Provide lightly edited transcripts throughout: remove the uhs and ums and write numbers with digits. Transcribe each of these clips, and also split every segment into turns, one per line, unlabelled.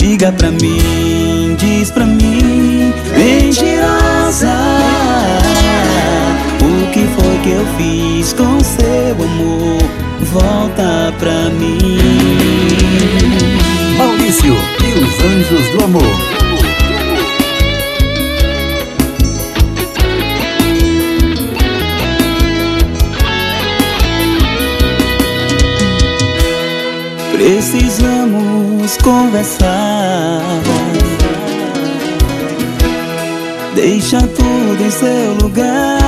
Liga pra mim, diz pra mim, mentirosa, o que foi que eu fiz com seu amor? Volta pra mim.
Maurício e os Anjos do Amor.
Precisamos conversar. Deixa tudo em seu lugar.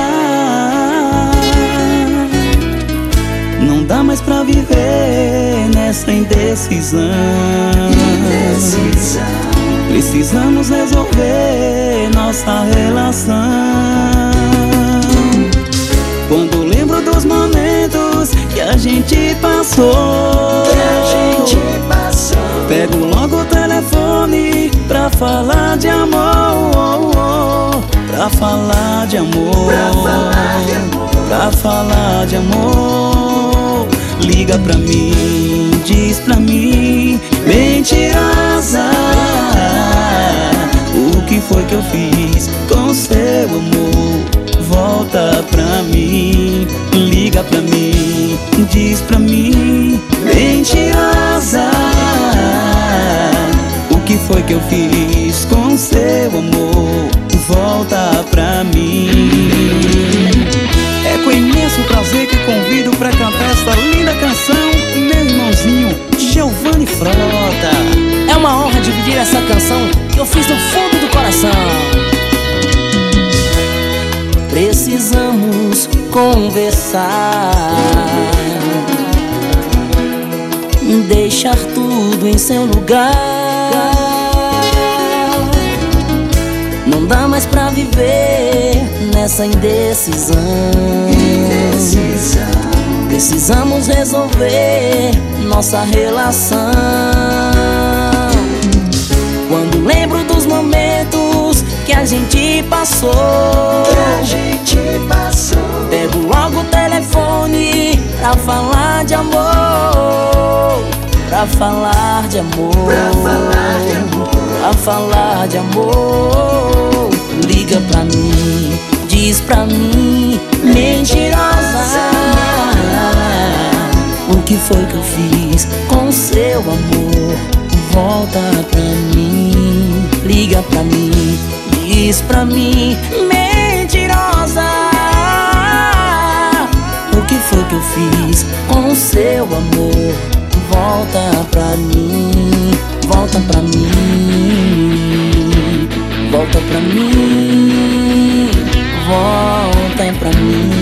Não dá mais pra viver nessa indecisão. Precisamos resolver nossa relação. Quando lembro dos momentos que a gente passou, pego logo o telefone pra falar de amor, pra falar de amor, pra falar de amor. Liga pra mim, diz pra mim, mentirosa, o que foi que eu fiz com seu amor? Volta pra mim, liga pra mim, diz pra mim, mentirosa, o que foi que eu fiz com seu amor? Volta pra mim. É com imenso prazer que convido pra cantar esta linda canção meu irmãozinho Giovanni Frota.
É uma honra dividir essa canção que eu fiz do fundo do coração. Precisamos conversar, deixar tudo em seu lugar. Não dá mais pra viver nessa indecisão. Precisamos resolver nossa relação. Quando lembro dos momentos que a gente passou, pego logo o telefone pra falar de amor, pra falar de amor, pra falar de amor. Liga pra mim, diz pra mim, mentirosa, o que foi que eu fiz com seu amor? Volta pra mim, liga pra mim, diz pra mim, mentirosa, o que foi que eu fiz com seu amor? Volta pra mim, volta pra mim, volta pra mim, volta pra mim.